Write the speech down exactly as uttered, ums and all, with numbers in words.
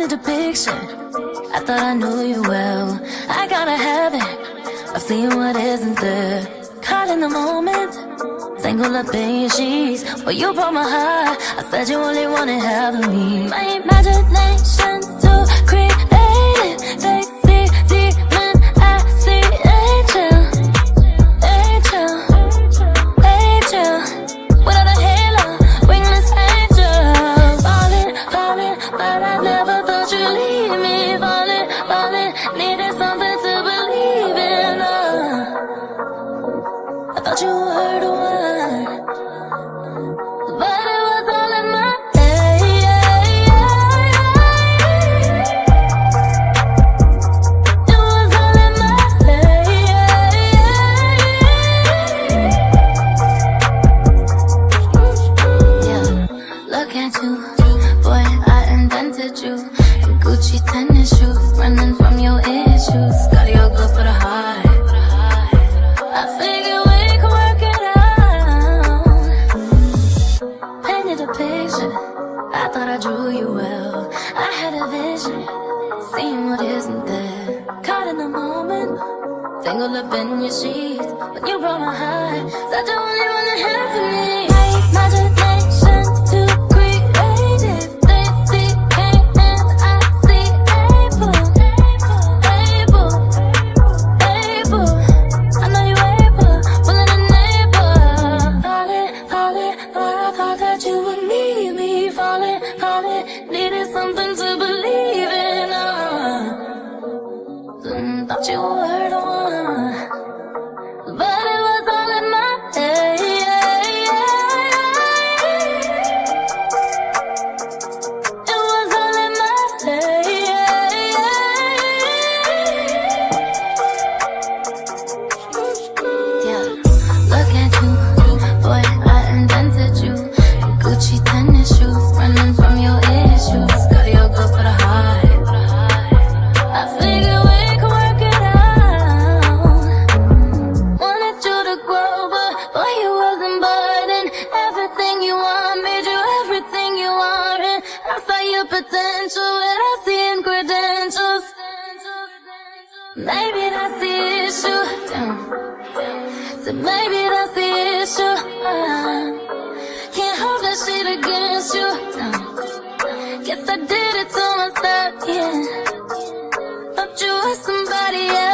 painted a picture. I thought I knew you well. I got a habit of seeing what isn't there. Caught in the moment, tangled up in your sheets. Well, you broke my heart. I said you only wanted half of me. My imagination too creative. They see demon, I see angel, angel, angel. Without a halo, wingless angel. Falling, falling, but I never thought you'd leave me. Falling, falling, needed something to believe in. uh. I thought you were the one, but it was all in my head. It was all in my head. Yeah, look at you, boy, I invented you. In Gucci tennis shoes, running from your issues. Got your good for the heart. I figured we could work it out. Painted a picture, I thought I drew you well. I had a vision, seeing what isn't there. Caught in the moment, tangled up in your sheets. When you broke my heart, said you only wanna have for me. My imagination's too creative. They see pain and I see able, able, able. I know you able, willing and able. Falling, falling, but I thought that you would need me. Falling, falling, needed something to believe in. uh. Mm, Thought you were the one, but it was all in my head. It was all in my head. Yeah, look at you, boy, I invented you. In Gucci tennis shoes, running from your issues. Got your good for the heart. I figured we could work it out. Wanted you to grow, but boy, you wasn't budding. Everything you want, made you everything you wanted. I saw your potential without seeing credentials. Maybe that's the issue. Damn. So maybe that's the issue. uh, Can't hold that shit against you. Damn. Guess I did it to myself, yeah. Thought you were somebody else.